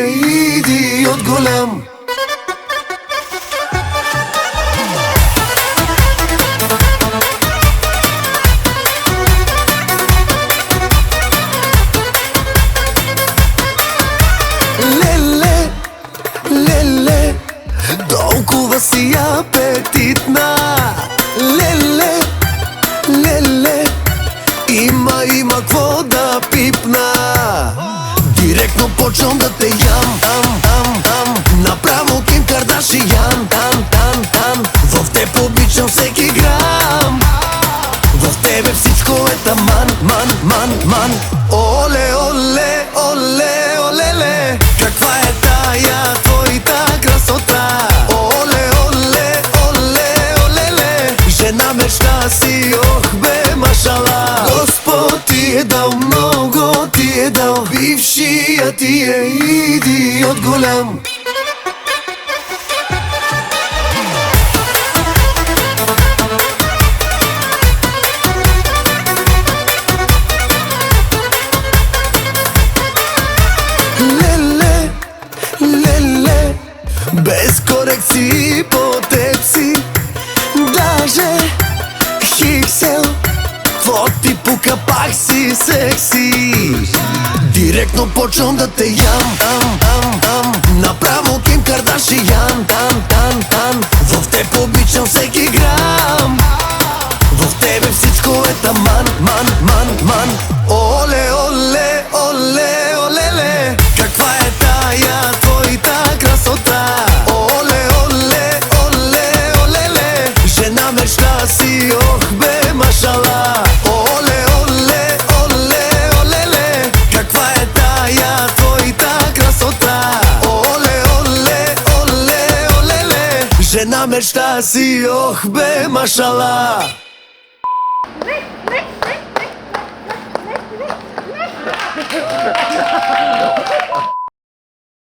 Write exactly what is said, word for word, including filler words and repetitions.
е идиот голям. Леле, леле, толкова си апетитна. Леле, леле, има, има кво да пипна. Директно почвам да те ям, ам, ам, ам. Направо Ким Кардашиян, тан, тан, тан. В теб обичам всеки грам. В тебе всичко е таман, ман, ман, ман. Оле, оле, оле, олеле. Каква е тая твоята красота? Оле, оле, оле, олеле. Жена мечта си, ох бе, машала. Господ ти е дал, много ти е дал. Бившия ти е идиот голям. Леле, леле, без корекции по теб си. Даже хиксел, кво ти пука, пак си секси. Директно почвам да те ям, ам, ам, ам. Направо Ким Кардашиян, тан, тан, тан. В теб обичам всеки грам. В тебе всичко е таман, ман, ман, ман. Оле, оле, оле, олеле. Каква е тая твоята красота? Оле, оле, оле, олеле. Жена мечта си, ох бе, машала. Оле, оле, оле, олеле. Каква е тая твоята красота? Оле, оле, оле, олеле. Жена мечта си, ох бе, машала. Ha ha ha ha!